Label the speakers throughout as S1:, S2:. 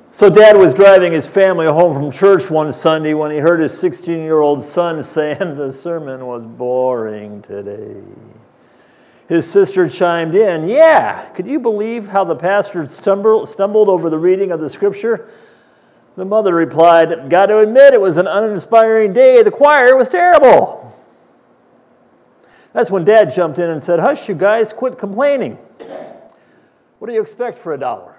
S1: So Dad was driving his family home from church one Sunday when he heard his 16-year-old son saying the sermon was boring today. His sister chimed in, "Yeah, could you believe how the pastor stumbled over the reading of the scripture?" The mother replied, "Got to admit it was an uninspiring day. The choir was terrible." That's when Dad jumped in and said, "Hush, you guys, quit complaining. What do you expect for $1?"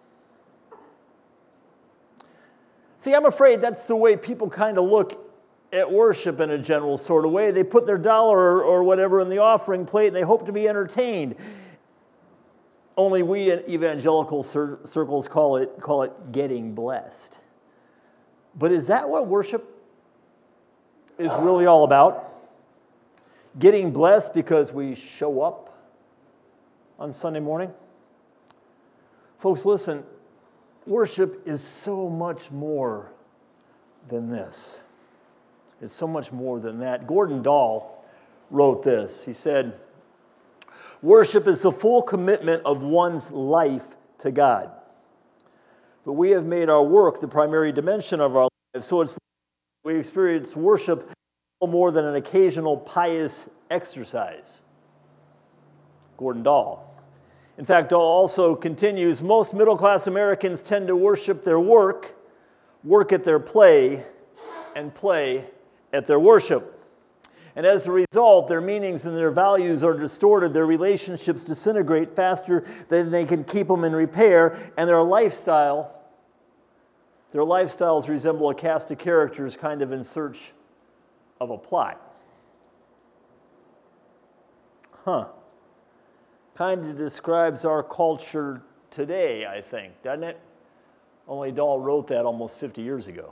S1: See, I'm afraid that's the way people kind of look at worship in a general sort of way. They put their dollar or whatever in the offering plate and they hope to be entertained. Only we in evangelical circles call it getting blessed. But is that what worship is really all about? Getting blessed because we show up on Sunday morning? Folks, listen, worship is so much more than this. It's so much more than that. Gordon Dahl wrote this. He said, "Worship is the full commitment of one's life to God. But we have made our work the primary dimension of our lives, so we experience worship more than an occasional pious exercise." Gordon Dahl. In fact, Dahl also continues, most middle-class Americans tend to worship their work at their play, and play at their worship. And as a result, their meanings and their values are distorted, their relationships disintegrate faster than they can keep them in repair, and their lifestyles resemble a cast of characters kind of in search of a plot. Kind of describes our culture today, I think, doesn't it? Only Dahl wrote that almost 50 years ago.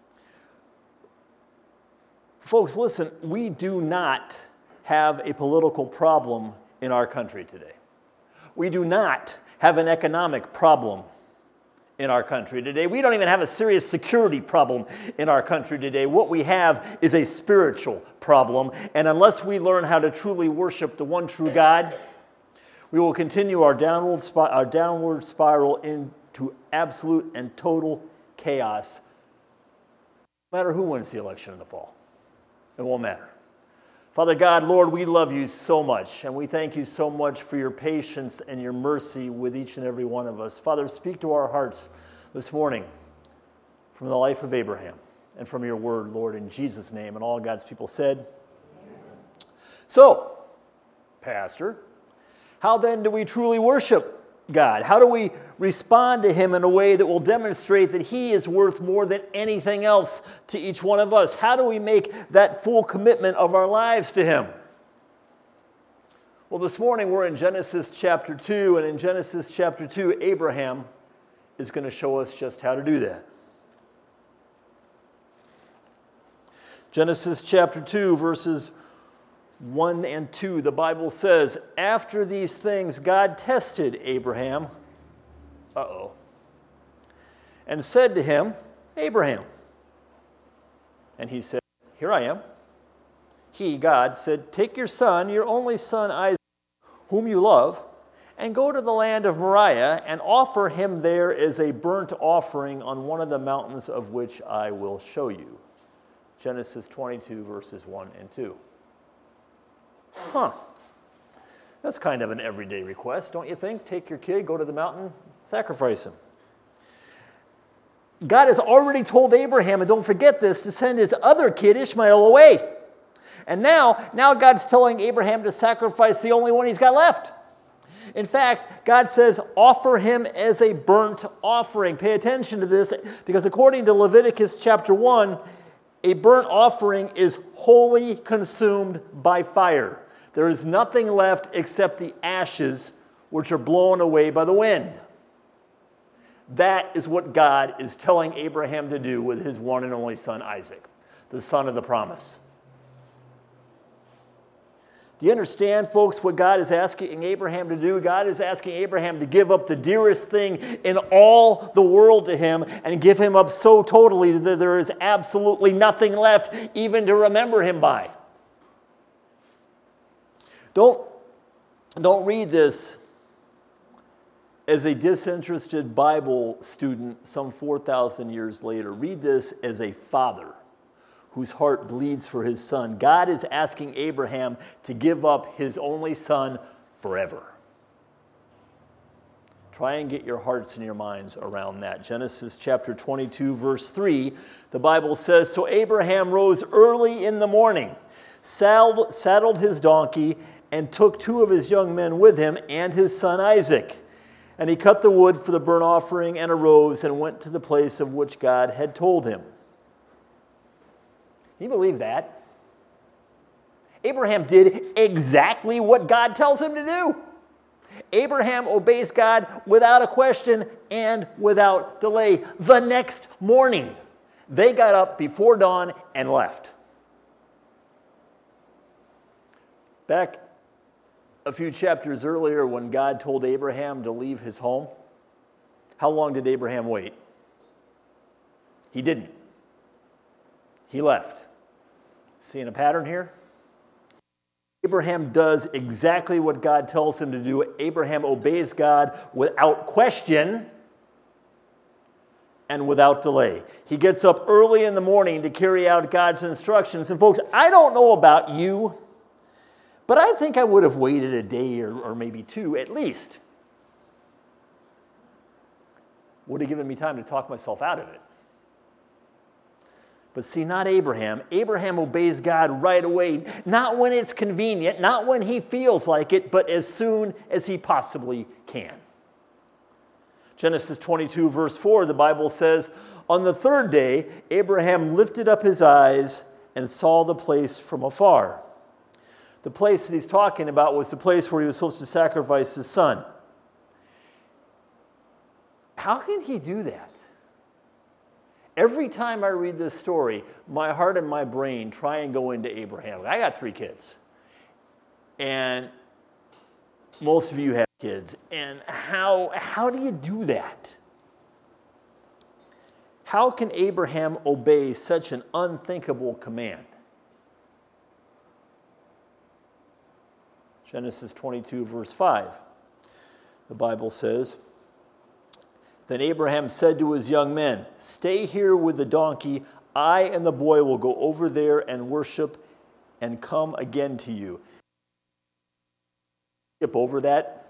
S1: Folks, listen, we do not have a political problem in our country today. We do not have an economic problem in our country today. We don't even have a serious security problem in our country today. What we have is a spiritual problem, and unless we learn how to truly worship the one true God, we will continue our downward spiral into absolute and total chaos, no matter who wins the election in the fall. It won't matter. Father God, Lord, we love you so much, and we thank you so much for your patience and your mercy with each and every one of us. Father, speak to our hearts this morning from the life of Abraham and from your word, Lord, in Jesus' name. And all God's people said, amen. So, Pastor, how then do we truly worship God? How do we respond to him in a way that will demonstrate that he is worth more than anything else to each one of us? How do we make that full commitment of our lives to him? Well, this morning we're in Genesis chapter 2, and in Genesis chapter 2, Abraham is going to show us just how to do that. Genesis chapter 2, verses 1 and 2, the Bible says, after these things, God tested Abraham, and said to him, Abraham. And he said, here I am. He, God, said, take your son, your only son Isaac, whom you love, and go to the land of Moriah and offer him there as a burnt offering on one of the mountains of which I will show you. Genesis 22, verses 1 and 2. That's kind of an everyday request, don't you think? Take your kid, go to the mountain, sacrifice him. God has already told Abraham, and don't forget this, to send his other kid, Ishmael, away. And now God's telling Abraham to sacrifice the only one he's got left. In fact, God says, offer him as a burnt offering. Pay attention to this, because according to Leviticus chapter 1, a burnt offering is wholly consumed by fire. There is nothing left except the ashes, which are blown away by the wind. That is what God is telling Abraham to do with his one and only son, Isaac, the son of the promise. Do you understand, folks, what God is asking Abraham to do? God is asking Abraham to give up the dearest thing in all the world to him and give him up so totally that there is absolutely nothing left even to remember him by. Don't read this as a disinterested Bible student some 4,000 years later, read this as a father whose heart bleeds for his son. God is asking Abraham to give up his only son forever. Try and get your hearts and your minds around that. Genesis chapter 22, verse 3, the Bible says, "So Abraham rose early in the morning, saddled his donkey, and took 2 of his young men with him and his son Isaac. And he cut the wood for the burnt offering and arose and went to the place of which God had told him." Can you believe that? Abraham did exactly what God tells him to do. Abraham obeys God without a question and without delay. The next morning, they got up before dawn and left. Back a few chapters earlier, when God told Abraham to leave his home, how long did Abraham wait? He didn't. He left. Seeing a pattern here? Abraham does exactly what God tells him to do. Abraham obeys God without question and without delay. He gets up early in the morning to carry out God's instructions. And folks, I don't know about you, but I think I would have waited a day or maybe 2 at least. Would have given me time to talk myself out of it. But see, not Abraham. Abraham obeys God right away, not when it's convenient, not when he feels like it, but as soon as he possibly can. Genesis 22, verse 4, the Bible says, "On the 3rd day, Abraham lifted up his eyes and saw the place from afar." The place that he's talking about was the place where he was supposed to sacrifice his son. How can he do that? Every time I read this story, my heart and my brain try and go into Abraham. I got 3 kids. And most of you have kids. And how do you do that? How can Abraham obey such an unthinkable command? Genesis 22, verse 5. The Bible says, "Then Abraham said to his young men, 'Stay here with the donkey. I and the boy will go over there and worship and come again to you.'" Skip over that.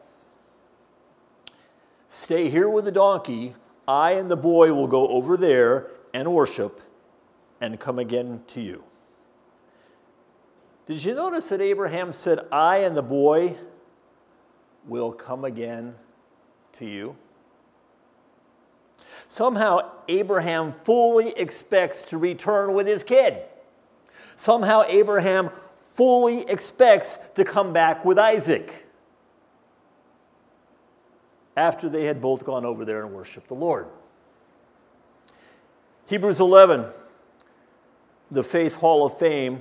S1: "Stay here with the donkey. I and the boy will go over there and worship and come again to you." Did you notice that Abraham said, "I and the boy will come again to you"? Somehow, Abraham fully expects to return with his kid. Somehow, Abraham fully expects to come back with Isaac after they had both gone over there and worshiped the Lord. Hebrews 11, the Faith Hall of Fame,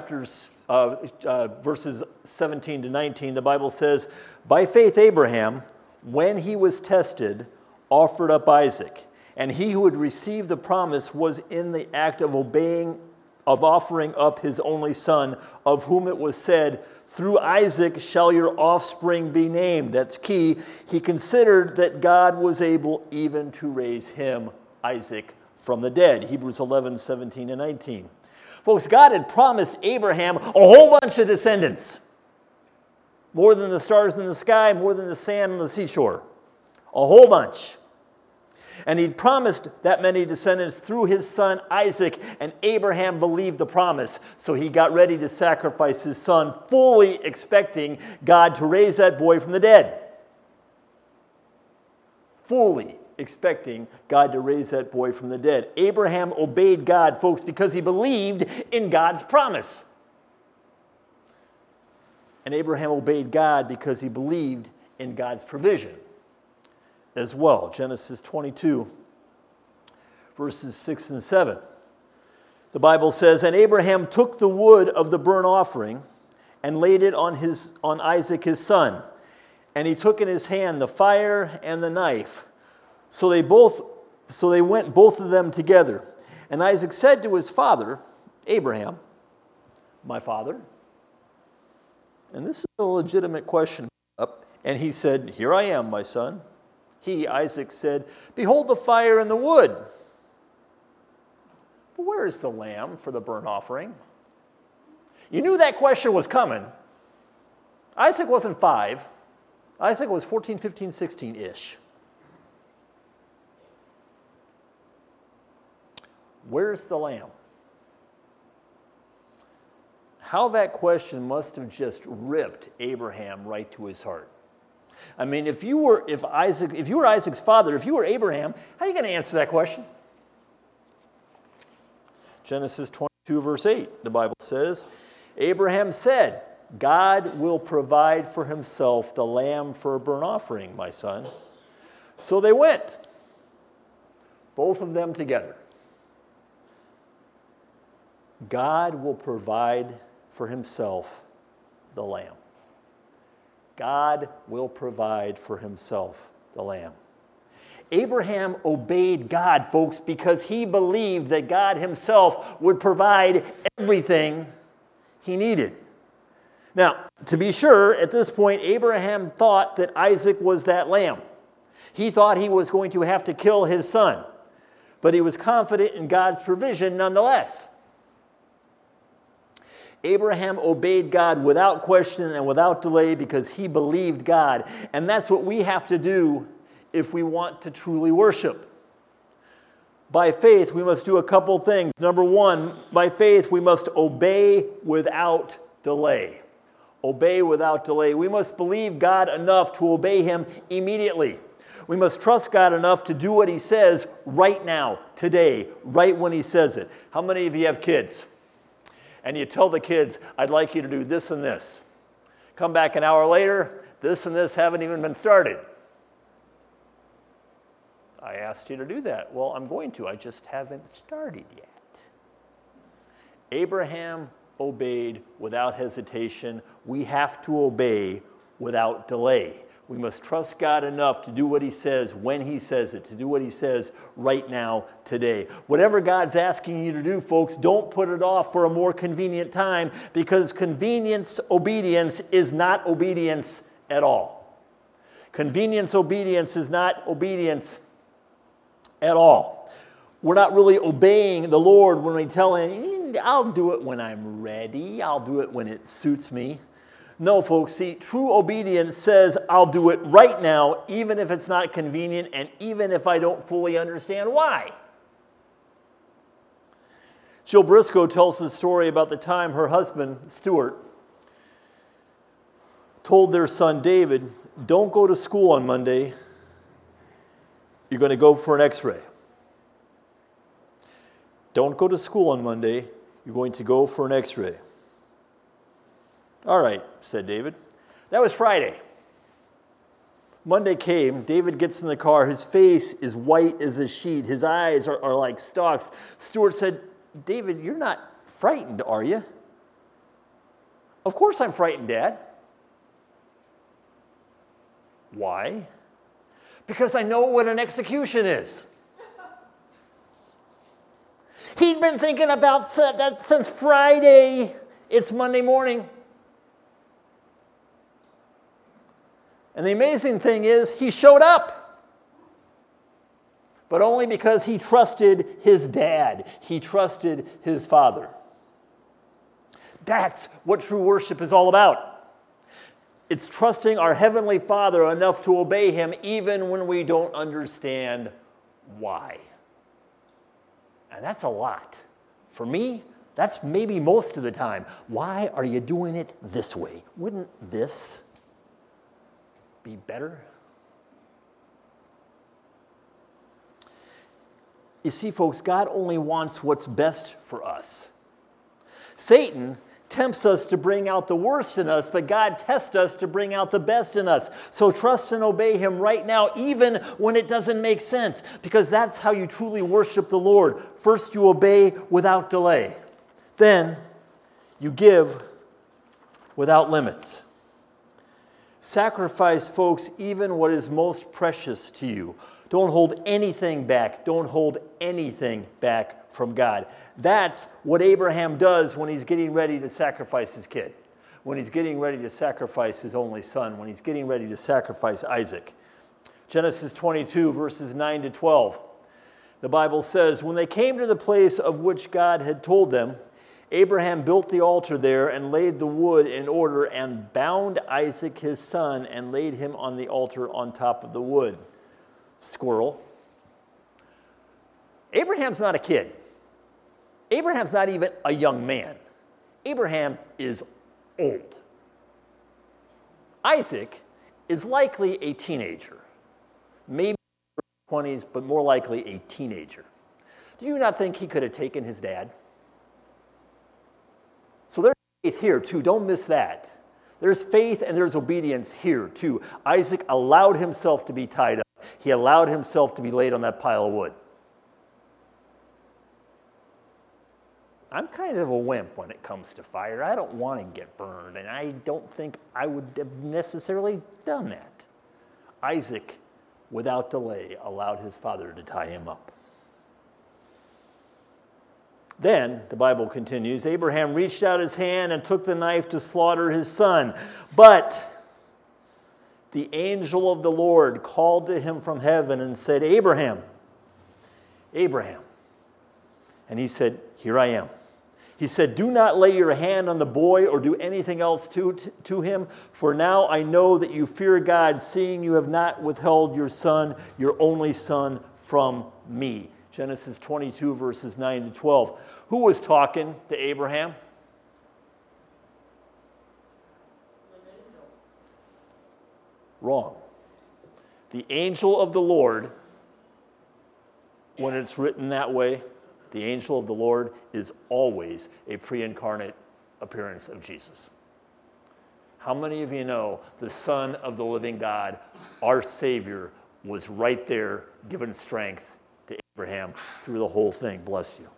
S1: verses 17 to 19, the Bible says, "By faith Abraham, when he was tested, offered up Isaac. And he who had received the promise was in the act of offering up his only son, of whom it was said, 'Through Isaac shall your offspring be named.'" That's key. He considered that God was able even to raise him, Isaac, from the dead. Hebrews 11, 17 and 19. Folks, God had promised Abraham a whole bunch of descendants. More than the stars in the sky, more than the sand on the seashore. A whole bunch. And he'd promised that many descendants through his son Isaac, and Abraham believed the promise. So he got ready to sacrifice his son, fully expecting God to raise that boy from the dead. Fully expecting God to raise that boy from the dead. Abraham obeyed God, folks, because he believed in God's promise. And Abraham obeyed God because he believed in God's provision as well. Genesis 22, verses 6 and 7. The Bible says, "And Abraham took the wood of the burnt offering and laid it on Isaac his son. And he took in his hand the fire and the knife. So they went both of them together. And Isaac said to his father, Abraham, 'My father?' And this is a legitimate question. And he said, 'Here I am, my son.' He, Isaac, said, "Behold the fire and the wood. But where is the lamb for the burnt offering?" You knew that question was coming. Isaac wasn't 5. Isaac was 14, 15, 16-ish. Where's the lamb? How that question must have just ripped Abraham right to his heart. I mean, if you were Isaac's father, if you were Abraham, how are you going to answer that question? Genesis 22, verse 8, the Bible says, Abraham said, "God will provide for himself the lamb for a burnt offering, my son." So they went, both of them together. God will provide for himself the lamb. God will provide for himself the lamb. Abraham obeyed God, folks, because he believed that God himself would provide everything he needed. Now, to be sure, at this point, Abraham thought that Isaac was that lamb. He thought he was going to have to kill his son, but he was confident in God's provision nonetheless. Abraham obeyed God without question and without delay because he believed God. And that's what we have to do if we want to truly worship. By faith, we must do a couple things. Number one, by faith, we must obey without delay. Obey without delay. We must believe God enough to obey him immediately. We must trust God enough to do what he says right now, today, right when he says it. How many of you have kids? And you tell the kids, "I'd like you to do this and this." Come back an hour later, this and this haven't even been started. I asked you to do that. Well, I'm going to. I just haven't started yet. Abraham obeyed without hesitation. We have to obey without delay. We must trust God enough to do what he says when he says it, to do what he says right now, today. Whatever God's asking you to do, folks, don't put it off for a more convenient time, because convenience obedience is not obedience at all. Convenience obedience is not obedience at all. We're not really obeying the Lord when we tell him, "I'll do it when I'm ready. I'll do it when it suits me." No, folks, see, true obedience says, "I'll do it right now, even if it's not convenient and even if I don't fully understand why." Jill Briscoe tells the story about the time her husband, Stuart, told their son, David, "Don't go to school on Monday. You're going to go for an x-ray." Don't go to school on Monday. You're going to go for an x-ray. "All right," said David. That was Friday. Monday came. David gets in the car. His face is white as a sheet. His eyes are like stalks. Stuart said, "David, you're not frightened, are you?" "Of course I'm frightened, Dad." "Why?" "Because I know what an execution is." He'd been thinking about that since Friday. It's Monday morning. And the amazing thing is, he showed up. But only because he trusted his dad. He trusted his father. That's what true worship is all about. It's trusting our Heavenly Father enough to obey him even when we don't understand why. And that's a lot. For me, that's maybe most of the time. Why are you doing it this way? Wouldn't this be better? You see, folks, God only wants what's best for us. Satan tempts us to bring out the worst in us, but God tests us to bring out the best in us. So trust and obey him right now, even when it doesn't make sense, because that's how you truly worship the Lord. First, you obey without delay. Then, you give without limits. Sacrifice, folks, even what is most precious to you. Don't hold anything back. Don't hold anything back from God. That's what Abraham does when he's getting ready to sacrifice his kid, when he's getting ready to sacrifice his only son, when he's getting ready to sacrifice Isaac. Genesis 22, verses 9 to 12. The Bible says, when they came to the place of which God had told them, Abraham built the altar there and laid the wood in order and bound Isaac his son and laid him on the altar on top of the wood. Squirrel. Abraham's not a kid. Abraham's not even a young man. Abraham is old. Isaac is likely a teenager. Maybe 20s, but more likely a teenager. Do you not think he could have taken his dad? So there's faith here too, don't miss that. There's faith and there's obedience here too. Isaac allowed himself to be tied up. He allowed himself to be laid on that pile of wood. I'm kind of a wimp when it comes to fire. I don't want to get burned, and I don't think I would have necessarily done that. Isaac, without delay, allowed his father to tie him up. Then, the Bible continues, Abraham reached out his hand and took the knife to slaughter his son. But the angel of the Lord called to him from heaven and said, Abraham, Abraham. And he said, here I am. He said, do not lay your hand on the boy or do anything else to him, for now I know that you fear God, seeing you have not withheld your son, your only son, from me. Genesis 22, verses 9 to 12. Who was talking to Abraham? Wrong. The angel of the Lord, when it's written that way, the angel of the Lord is always a pre-incarnate appearance of Jesus. How many of you know the Son of the living God, our Savior, was right there giving strength to Abraham through the whole thing? Bless you.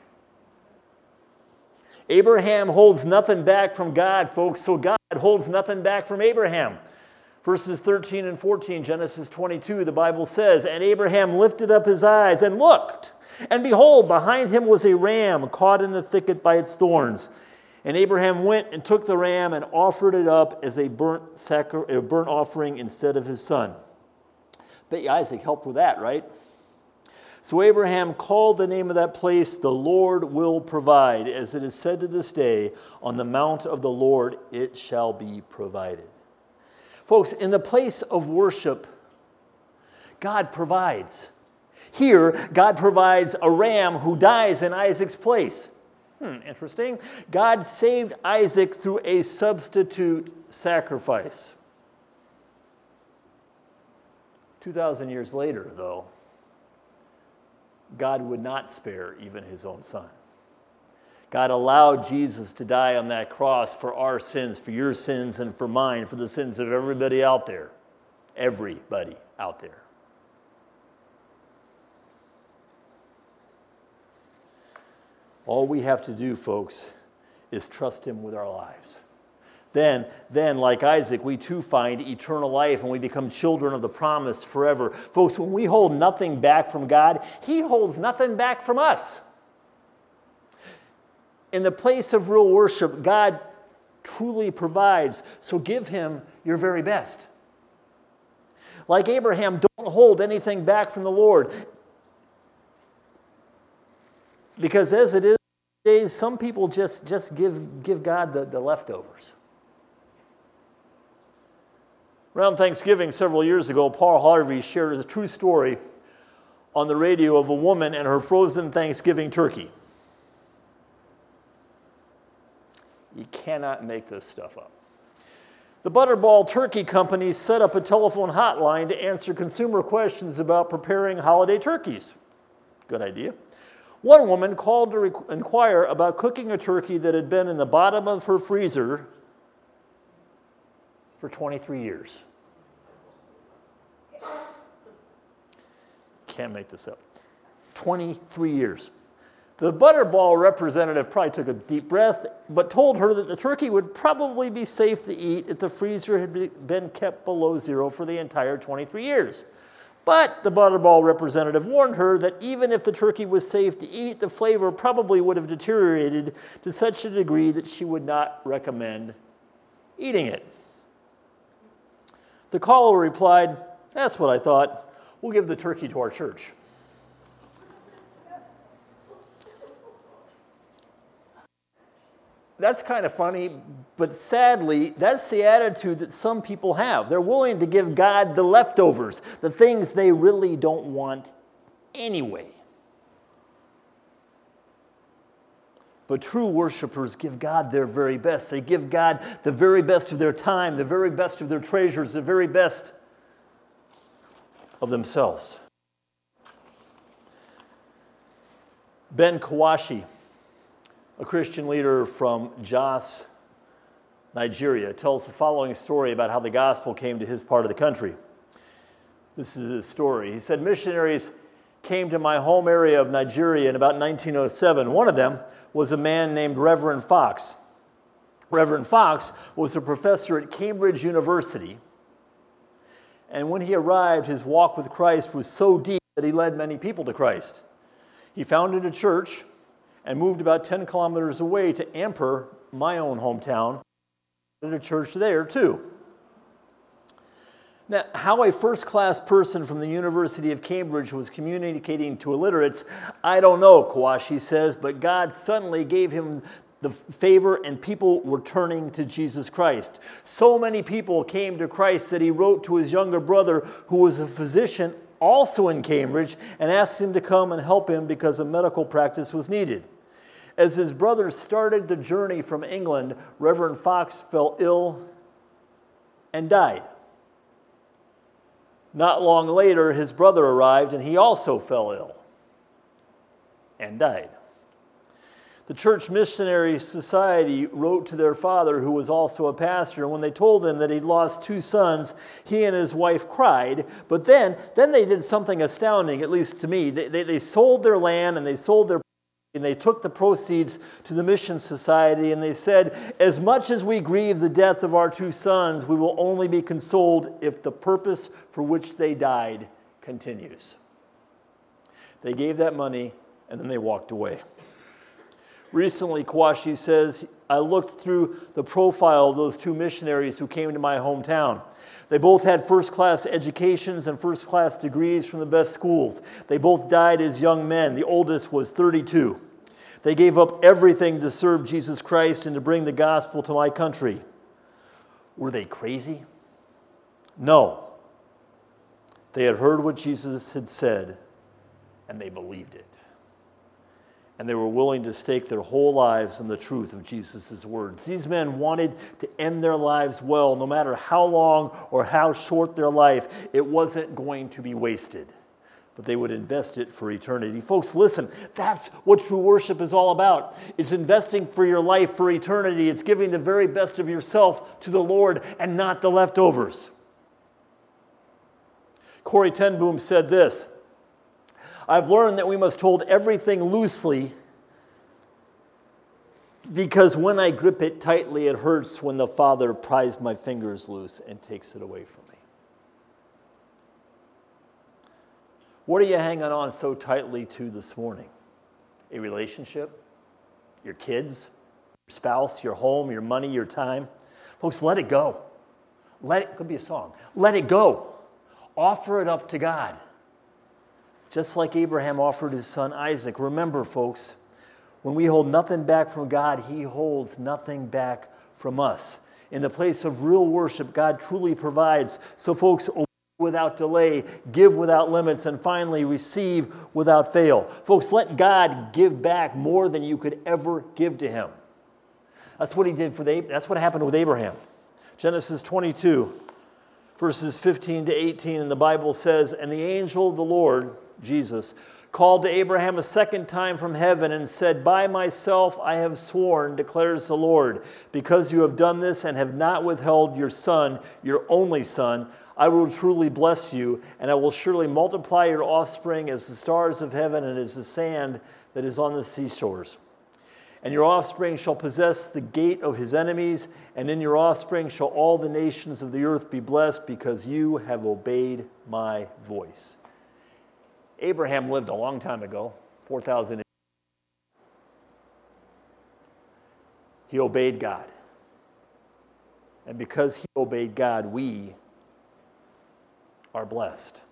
S1: Abraham holds nothing back from God, folks, so God holds nothing back from Abraham. Verses 13 and 14, Genesis 22, the Bible says, and Abraham lifted up his eyes and looked, and behold, behind him was a ram caught in the thicket by its thorns. And Abraham went and took the ram and offered it up as a burnt offering instead of his son. Bet you Isaac helped with that, right? So Abraham called the name of that place, the Lord will provide. As it is said to this day, on the mount of the Lord it shall be provided. Folks, in the place of worship, God provides. Here, God provides a ram who dies in Isaac's place. Interesting. God saved Isaac through a substitute sacrifice. 2,000 years later, though, God would not spare even his own son. God allowed Jesus to die on that cross for our sins, for your sins and for mine, for the sins of everybody out there. Everybody out there. All we have to do, folks, is trust him with our lives. Then, like Isaac, we too find eternal life and we become children of the promise forever. Folks, when we hold nothing back from God, he holds nothing back from us. In the place of real worship, God truly provides, so give him your very best. Like Abraham, don't hold anything back from the Lord. Because as it is nowadays, some people just give God the leftovers. Around Thanksgiving several years ago, Paul Harvey shared a true story on the radio of a woman and her frozen Thanksgiving turkey. You cannot make this stuff up. The Butterball Turkey Company set up a telephone hotline to answer consumer questions about preparing holiday turkeys. Good idea. One woman called to inquire about cooking a turkey that had been in the bottom of her freezer for 23 years. Can't make this up. 23 years. The Butterball representative probably took a deep breath, but told her that the turkey would probably be safe to eat if the freezer had been kept below zero for the entire 23 years. But the Butterball representative warned her that even if the turkey was safe to eat, the flavor probably would have deteriorated to such a degree that she would not recommend eating it. The caller replied, That's what I thought. We'll give the turkey to our church. That's kind of funny, but sadly, that's the attitude that some people have. They're willing to give God the leftovers, the things they really don't want anyway. But true worshipers give God their very best. They give God the very best of their time, the very best of their treasures, the very best of themselves. Ben Kawashi, a Christian leader from Jos, Nigeria, tells the following story about how the gospel came to his part of the country. This is his story. He said, missionaries came to my home area of Nigeria in about 1907. One of them was a man named Reverend Fox. Reverend Fox was a professor at Cambridge University, and when he arrived, his walk with Christ was so deep that he led many people to Christ. He founded a church and moved about 10 kilometers away to Amper, my own hometown, and a church there too. Now, how a first-class person from the University of Cambridge was communicating to illiterates, I don't know, Kawashi says, but God suddenly gave him the favor and people were turning to Jesus Christ. So many people came to Christ that he wrote to his younger brother, who was a physician also in Cambridge, and asked him to come and help him because a medical practice was needed. As his brother started the journey from England, Reverend Fox fell ill and died. Not long later, his brother arrived, and he also fell ill and died. The Church Missionary Society wrote to their father, who was also a pastor, and when they told him that he'd lost 2 sons, he and his wife cried. But then they did something astounding, at least to me. They sold their land and they sold their and they took the proceeds to the Mission Society, and they said, as much as we grieve the death of our 2 sons, we will only be consoled if the purpose for which they died continues. They gave that money, and then they walked away. Recently, Kawashi says, I looked through the profile of those 2 missionaries who came to my hometown. They both had first-class educations and first-class degrees from the best schools. They both died as young men. The oldest was 32. They gave up everything to serve Jesus Christ and to bring the gospel to my country. Were they crazy? No. They had heard what Jesus had said, and they believed it. And they were willing to stake their whole lives on the truth of Jesus' words. These men wanted to end their lives well, no matter how long or how short their life. It wasn't going to be wasted, but they would invest it for eternity. Folks, listen, that's what true worship is all about. It's investing for your life for eternity. It's giving the very best of yourself to the Lord and not the leftovers. Corrie ten Boom said this, I've learned that we must hold everything loosely because when I grip it tightly, it hurts when the Father pries my fingers loose and takes it away from me. What are you hanging on so tightly to this morning? A relationship? Your kids? Your spouse? Your home? Your money? Your time? Folks, let it go. Could be a song. Let it go. Offer it up to God. Just like Abraham offered his son Isaac. Remember, folks, when we hold nothing back from God, he holds nothing back from us. In the place of real worship, God truly provides. So, folks, obey without delay, give without limits, and finally, receive without fail. Folks, let God give back more than you could ever give to him. That's what he did that's what happened with Abraham. Genesis 22, verses 15 to 18, and the Bible says, and the angel of the Lord, Jesus, called to Abraham a second time from heaven and said, by myself I have sworn, declares the Lord, because you have done this and have not withheld your son, your only son, I will truly bless you, and I will surely multiply your offspring as the stars of heaven and as the sand that is on the seashores. And your offspring shall possess the gate of his enemies, and in your offspring shall all the nations of the earth be blessed, because you have obeyed my voice. Abraham lived a long time ago, 4,000 years. He obeyed God. And because he obeyed God, we are blessed.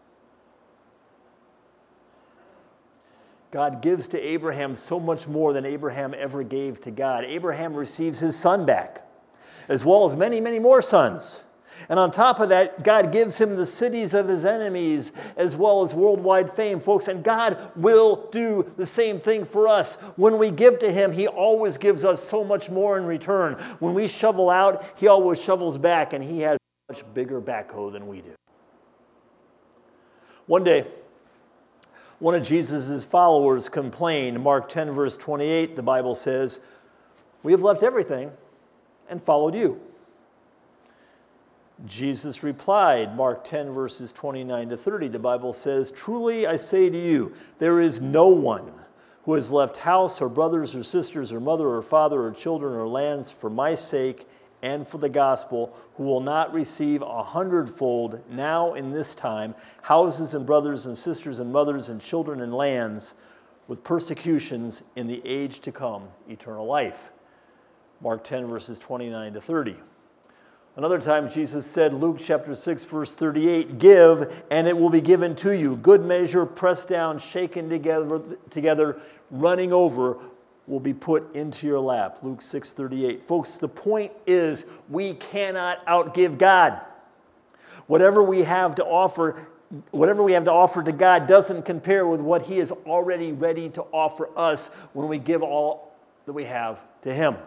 S1: God gives to Abraham so much more than Abraham ever gave to God. Abraham receives his son back, as well as many, many more sons. And on top of that, God gives him the cities of his enemies, as well as worldwide fame, folks. And God will do the same thing for us. When we give to him, he always gives us so much more in return. When we shovel out, he always shovels back, and he has a much bigger backhoe than we do. One day, one of Jesus' followers complained. Mark 10, verse 28, the Bible says, "We have left everything and followed you." Jesus replied, Mark 10, verses 29 to 30, the Bible says, "Truly I say to you, there is no one who has left house or brothers or sisters or mother or father or children or lands for my sake and for the gospel, who will not receive 100-fold now in this time, houses and brothers and sisters and mothers and children and lands, with persecutions in the age to come, eternal life." Mark 10, verses 29 to 30. Another time Jesus said, Luke chapter 6, verse 38, "Give, and it will be given to you. Good measure, pressed down, shaken together, running over, will be put into your lap." Luke 6:38. Folks, the point is we cannot outgive God. Whatever we have to offer to God doesn't compare with what he is already ready to offer us when we give all that we have to him.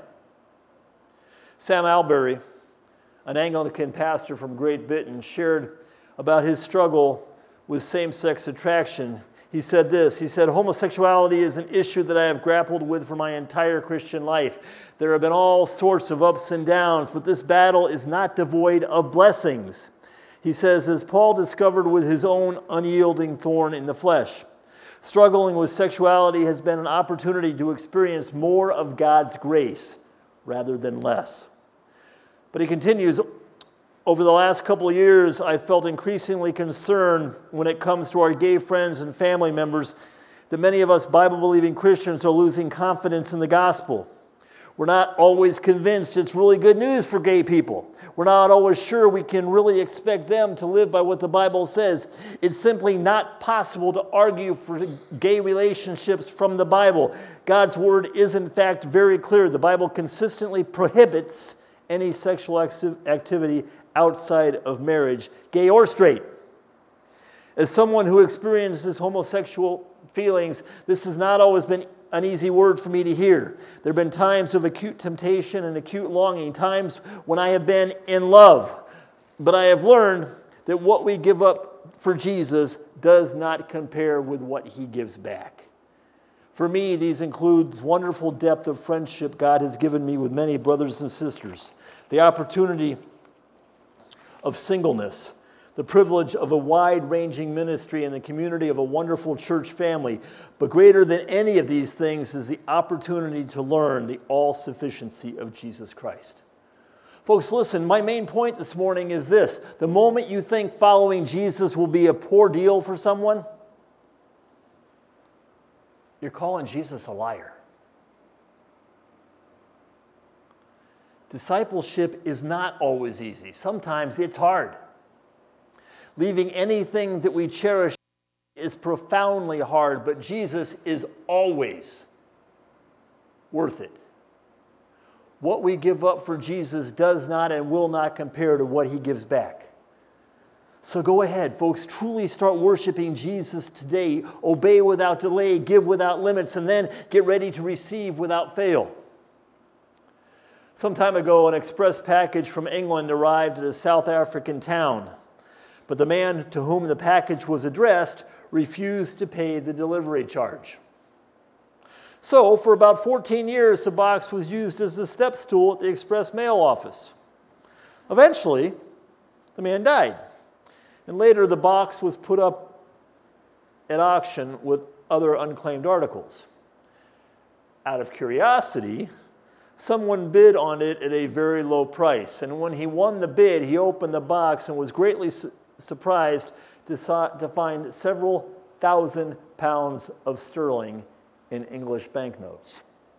S1: Sam Albury, an Anglican pastor from Great Britain, shared about his struggle with same-sex attraction. He said this, he said, "Homosexuality is an issue that I have grappled with for my entire Christian life. There have been all sorts of ups and downs, but this battle is not devoid of blessings." He says, as Paul discovered with his own unyielding thorn in the flesh, struggling with sexuality has been an opportunity to experience more of God's grace rather than less. But he continues, "Over the last couple of years, I felt increasingly concerned when it comes to our gay friends and family members that many of us Bible-believing Christians are losing confidence in the gospel. We're not always convinced it's really good news for gay people. We're not always sure we can really expect them to live by what the Bible says. It's simply not possible to argue for gay relationships from the Bible. God's word is in fact very clear. The Bible consistently prohibits any sexual activity outside of marriage, gay or straight. As someone who experiences homosexual feelings, this has not always been an easy word for me to hear. There have been times of acute temptation and acute longing, times when I have been in love. But I have learned that what we give up for Jesus does not compare with what he gives back. For me, these includes wonderful depth of friendship God has given me with many brothers and sisters, the opportunity of singleness, the privilege of a wide-ranging ministry and the community of a wonderful church family. But greater than any of these things is the opportunity to learn the all-sufficiency of Jesus Christ. Folks, listen, my main point this morning is this. The moment you think following Jesus will be a poor deal for someone, you're calling Jesus a liar. Discipleship is not always easy. Sometimes it's hard. Leaving anything that we cherish is profoundly hard, but Jesus is always worth it. What we give up for Jesus does not and will not compare to what he gives back. So go ahead, folks, truly start worshiping Jesus today. Obey without delay, give without limits, and then get ready to receive without fail. Some time ago, an express package from England arrived at a South African town, but the man to whom the package was addressed refused to pay the delivery charge. So, for about 14 years, the box was used as a step stool at the express mail office. Eventually, the man died, and later the box was put up at auction with other unclaimed articles. Out of curiosity, someone bid on it at a very low price, and when he won the bid, he opened the box and was greatly surprised to find several thousand pounds of sterling in English banknotes.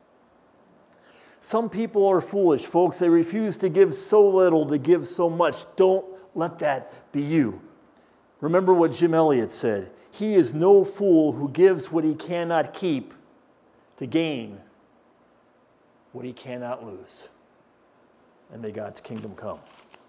S1: Some people are foolish, folks. They refuse to give so little to give so much. Don't let that be you. Remember what Jim Elliot said. He is no fool who gives what he cannot keep to gain what he cannot lose. And may God's kingdom come.